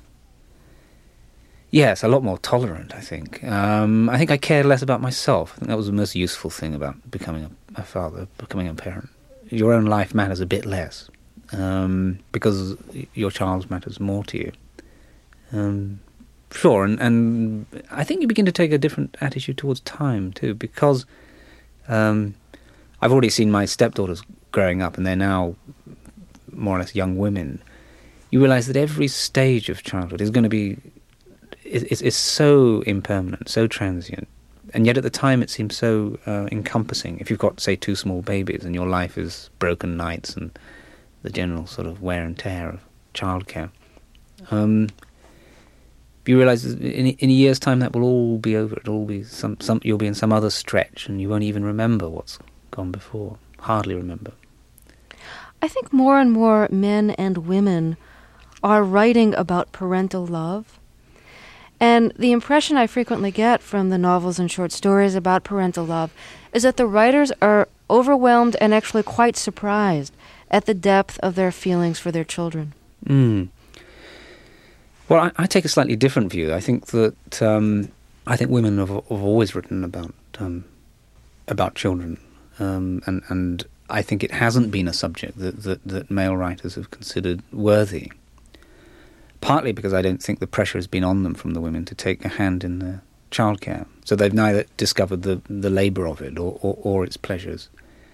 Yes, a lot more tolerant, I think. Um, I think I cared less about myself. I think that was the most useful thing about becoming a, a father, becoming a parent. Your own life matters a bit less, um, because your child's matters more to you. Um, sure, and, and I think you begin to take a different attitude towards time, too, because um, I've already seen my stepdaughters growing up, and they're now more or less young women. You realise that every stage of childhood is going to be is, is so impermanent, so transient, and yet at the time it seems so uh, encompassing. If you've got, say, two small babies and your life is broken nights and the general sort of wear and tear of childcare, um, you realise in, in a year's time that will all be over. It'll all be some, some. You'll be in some other stretch, and you won't even remember what's gone before. Hardly remember. I think more and more men and women are writing about parental love. And the impression I frequently get from the novels and short stories about parental love is that the writers are overwhelmed and actually quite surprised at the depth of their feelings for their children. Mm. Well, I, I take a slightly different view. I think that um, I think women have, have always written about um, about children, um, and and I think it hasn't been a subject that, that, that male writers have considered worthy. Partly because I don't think the pressure has been on them from the women to take a hand in the childcare. So they've neither discovered the, the labour of it or, or, or its pleasures.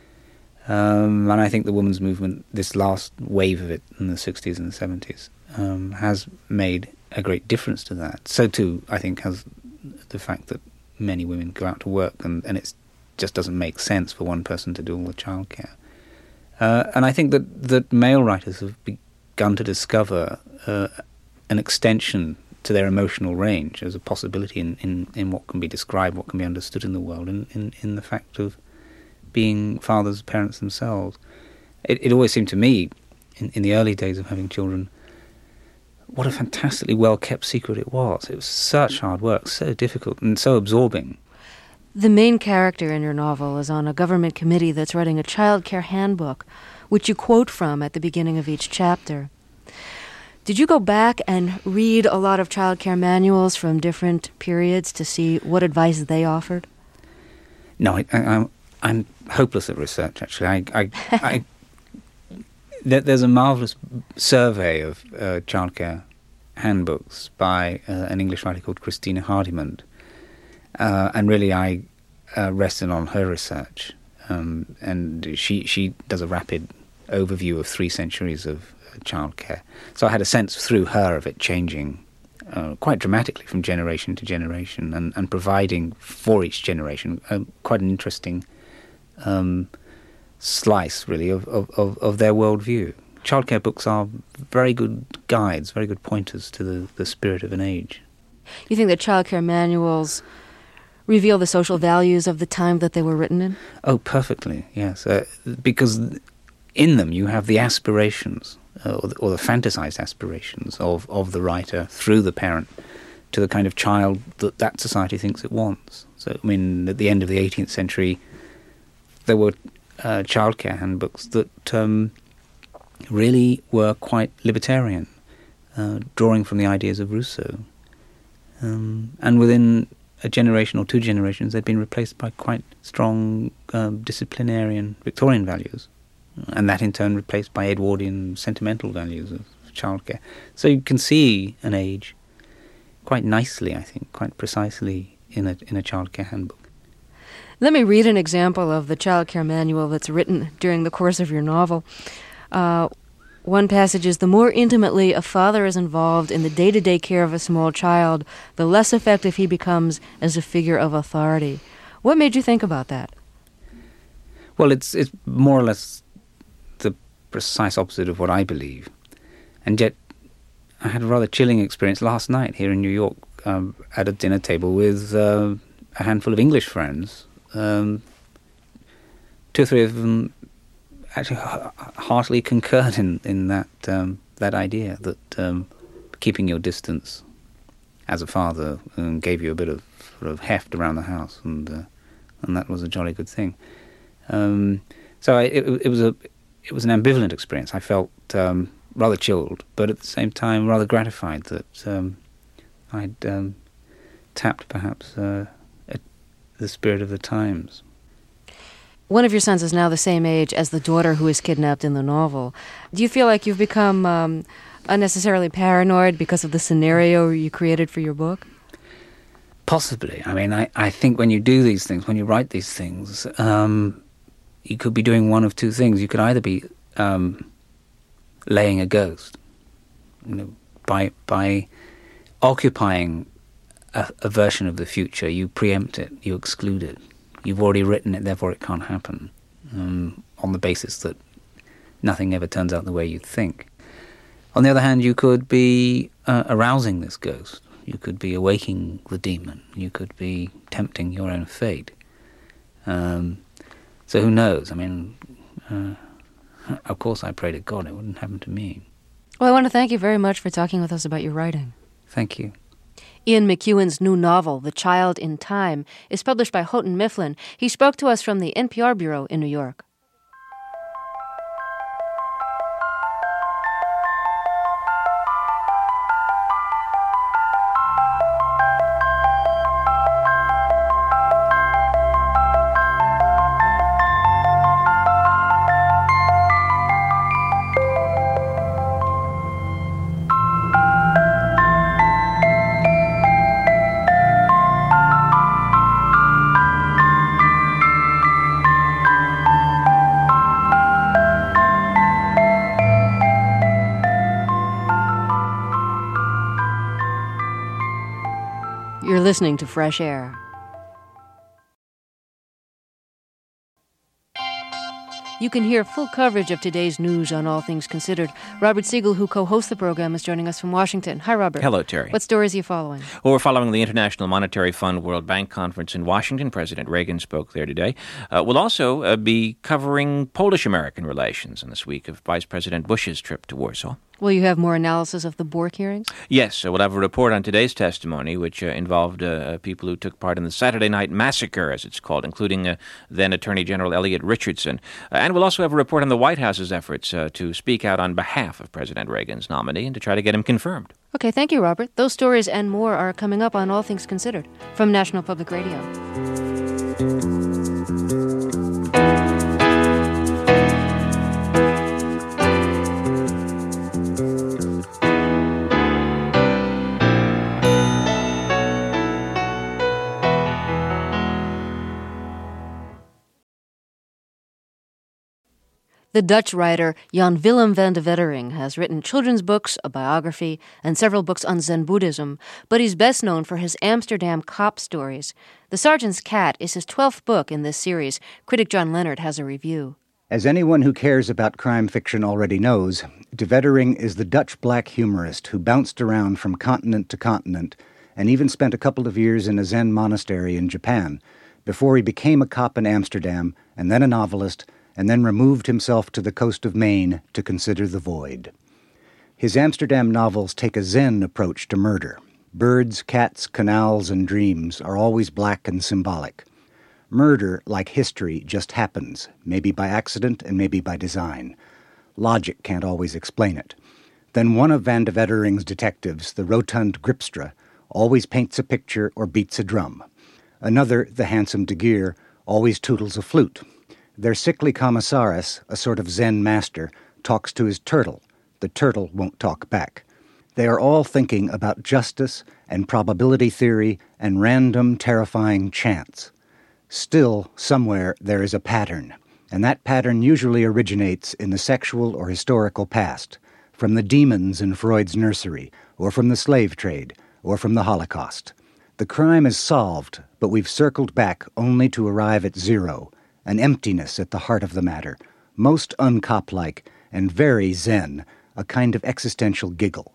Um, and I think the women's movement, this last wave of it in the sixties and the seventies, um, has made a great difference to that. So too, I think, has the fact that many women go out to work and, and it just doesn't make sense for one person to do all the childcare. Uh, and I think that, that male writers have begun to discover uh, an extension to their emotional range as a possibility in, in, in what can be described, what can be understood in the world, in, in, in the fact of being fathers, parents themselves. It, it always seemed to me, in, in the early days of having children, what a fantastically well-kept secret it was. It was such hard work, so difficult and so absorbing. The main character in your novel is on a government committee that's writing a child care handbook, which you quote from at the beginning of each chapter. Did you go back and read a lot of child care manuals from different periods to see what advice they offered? No, I, I, I'm I'm hopeless at research. Actually, I, I, I there, there's a marvelous survey of uh, childcare handbooks by uh, an English writer called Christina Hardiman, uh, and really I uh, rested on her research, um, and she she does a rapid overview of three centuries of uh, childcare. So I had a sense through her of it changing uh, quite dramatically from generation to generation, and, and providing for each generation uh, quite an interesting um, slice, really, of, of, of, of their worldview. Childcare books are very good guides, very good pointers to the, the spirit of an age. You think that childcare manuals reveal the social values of the time that they were written in? Oh, perfectly, yes. Uh, because in them you have the aspirations, uh, or, the, or the fantasized aspirations of, of the writer through the parent to the kind of child that that society thinks it wants. So, I mean, at the end of the eighteenth century, there were uh, childcare handbooks that um, really were quite libertarian, uh, drawing from the ideas of Rousseau. Um, and within a generation or two generations, they'd been replaced by quite strong um, disciplinarian Victorian values, and that in turn replaced by Edwardian sentimental values of childcare. So you can see an age quite nicely, I think, quite precisely in a in a childcare handbook. Let me read an example of the childcare manual that's written during the course of your novel. Uh, one passage is, the more intimately a father is involved in the day-to-day care of a small child, the less effective he becomes as a figure of authority. What made you think about that? Well, it's it's more or less the precise opposite of what I believe. And yet, I had a rather chilling experience last night here in New York um, at a dinner table with uh, a handful of English friends. Um, two or three of them actually heartily concurred in, in that um, that idea that um, keeping your distance as a father um, gave you a bit of sort of heft around the house, and uh, and that was a jolly good thing. Um, so I, it, it was a it was an ambivalent experience. I felt um, rather chilled, but at the same time rather gratified that um, I'd um, tapped perhaps uh, at the spirit of the times. One of your sons is now the same age as the daughter who is kidnapped in the novel. Do you feel like you've become um, unnecessarily paranoid because of the scenario you created for your book? Possibly. I mean, I, I think when you do these things, when you write these things, um, you could be doing one of two things. You could either be um, laying a ghost, you know, by by occupying a, a version of the future. You preempt it, you exclude it. You've already written it, therefore it can't happen, um, on the basis that nothing ever turns out the way you think. On the other hand, you could be uh, arousing this ghost. You could be awaking the demon. You could be tempting your own fate. Um, so who knows? I mean, uh, of course I pray to God it wouldn't happen to me. Well, I want to thank you very much for talking with us about your writing. Thank you. Ian McEwan's new novel, The Child in Time, is published by Houghton Mifflin. He spoke to us from the N P R bureau in New York. You're listening to Fresh Air. You can hear full coverage of today's news on All Things Considered. Robert Siegel, who co-hosts the program, is joining us from Washington. Hi, Robert. Hello, Terry. What stories are you following? Well, we're following the International Monetary Fund World Bank Conference in Washington. President Reagan spoke there today. Uh, we'll also uh, be covering Polish-American relations in this week of Vice President Bush's trip to Warsaw. Will you have more analysis of the Bork hearings? Yes, so we'll have a report on today's testimony, which uh, involved uh, people who took part in the Saturday Night Massacre, as it's called, including uh, then Attorney General Elliot Richardson. Uh, and we'll also have a report on the White House's efforts uh, to speak out on behalf of President Reagan's nominee and to try to get him confirmed. Okay, thank you, Robert. Those stories and more are coming up on All Things Considered from National Public Radio. The Dutch writer Jan Willem van de Wetering has written children's books, a biography, and several books on Zen Buddhism, but he's best known for his Amsterdam cop stories. The Sergeant's Cat is his twelfth book in this series. Critic John Leonard has a review. As anyone who cares about crime fiction already knows, de Wetering is the Dutch black humorist who bounced around from continent to continent and even spent a couple of years in a Zen monastery in Japan before he became a cop in Amsterdam and then a novelist, and then removed himself to the coast of Maine to consider the void. His Amsterdam novels take a Zen approach to murder. Birds, cats, canals, and dreams are always black and symbolic. Murder, like history, just happens, maybe by accident and maybe by design. Logic can't always explain it. Then one of Van de Wetering's detectives, the rotund Gripstra, always paints a picture or beats a drum. Another, the handsome De Geer, always tootles a flute. Their sickly commissaris, a sort of Zen master, talks to his turtle. The turtle won't talk back. They are all thinking about justice and probability theory and random, terrifying chance. Still, somewhere, there is a pattern, and that pattern usually originates in the sexual or historical past, from the demons in Freud's nursery, or from the slave trade, or from the Holocaust. The crime is solved, but we've circled back only to arrive at zero, an emptiness at the heart of the matter, most uncop-like and very Zen, a kind of existential giggle.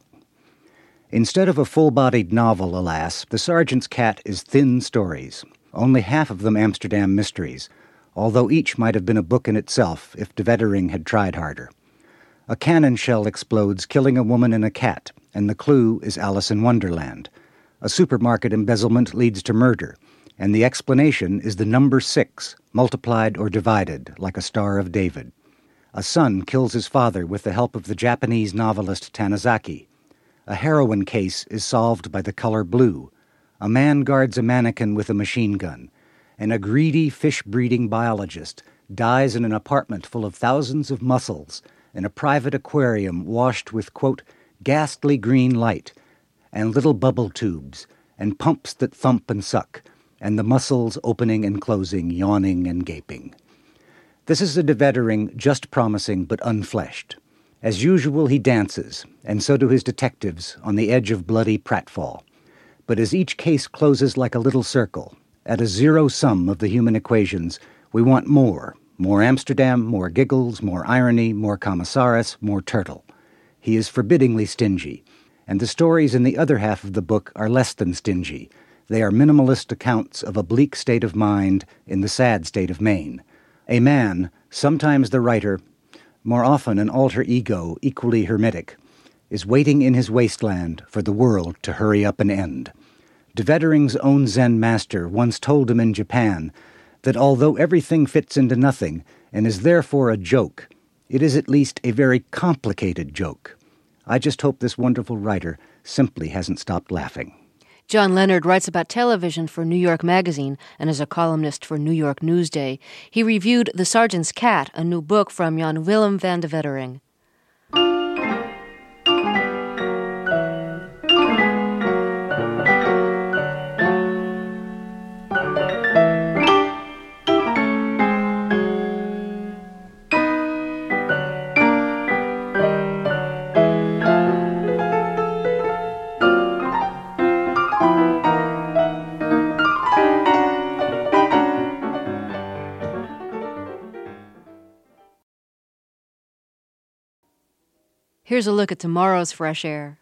Instead of a full-bodied novel, alas, The Sergeant's Cat is thin stories, only half of them Amsterdam mysteries, although each might have been a book in itself if de Wetering had tried harder. A cannon shell explodes, killing a woman and a cat, and the clue is Alice in Wonderland. A supermarket embezzlement leads to murder, and the explanation is the number six, multiplied or divided, like a Star of David. A son kills his father with the help of the Japanese novelist Tanizaki. A heroin case is solved by the color blue. A man guards a mannequin with a machine gun. And a greedy fish-breeding biologist dies in an apartment full of thousands of mussels in a private aquarium washed with, quote, ghastly green light, and little bubble tubes, and pumps that thump and suck, and the mussels opening and closing, yawning and gaping. This is a de Wetering just promising but unfleshed. As usual, he dances, and so do his detectives, on the edge of bloody pratfall. But as each case closes like a little circle, at a zero sum of the human equations, we want more. More Amsterdam, more giggles, more irony, more commissaris, more turtle. He is forbiddingly stingy, and the stories in the other half of the book are less than stingy. They are minimalist accounts of a bleak state of mind in the sad state of Maine. A man, sometimes the writer, more often an alter ego equally hermetic, is waiting in his wasteland for the world to hurry up and end. De Wetering's own Zen master once told him in Japan that although everything fits into nothing and is therefore a joke, it is at least a very complicated joke. I just hope this wonderful writer simply hasn't stopped laughing. John Leonard writes about television for New York Magazine and is a columnist for New York Newsday. He reviewed The Sergeant's Cat, a new book from Jan Willem van de Wetering. Here's a look at tomorrow's Fresh Air.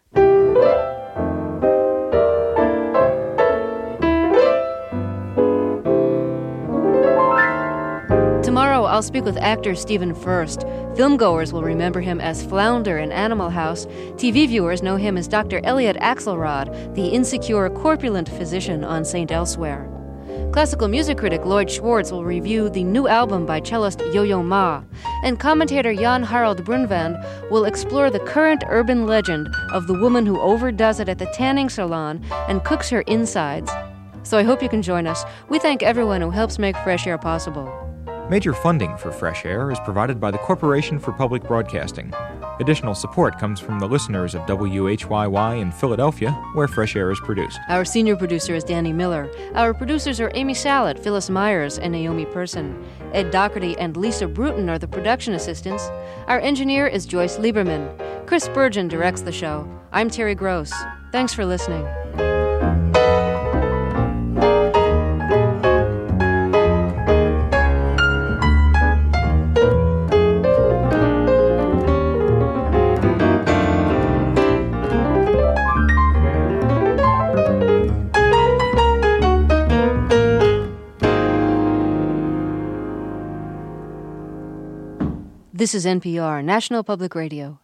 Tomorrow, I'll I'll speak with actor Stephen Furst. Filmgoers will remember him as Flounder in Animal House. T V viewers know him as Doctor Elliot Axelrod, the insecure, corpulent physician on Saint Elsewhere. Classical music critic Lloyd Schwartz will review the new album by cellist Yo-Yo Ma, and commentator Jan Harald Brunvand will explore the current urban legend of the woman who overdoes it at the tanning salon and cooks her insides. So I hope you can join us. We thank everyone who helps make Fresh Air possible. Major funding for Fresh Air is provided by the Corporation for Public Broadcasting. Additional support comes from the listeners of W H Y Y in Philadelphia, where Fresh Air is produced. Our senior producer is Danny Miller. Our producers are Amy Sallet, Phyllis Myers, and Naomi Person. Ed Doherty and Lisa Bruton are the production assistants. Our engineer is Joyce Lieberman. Chris Spurgeon directs the show. I'm Terry Gross. Thanks for listening. This is N P R, National Public Radio.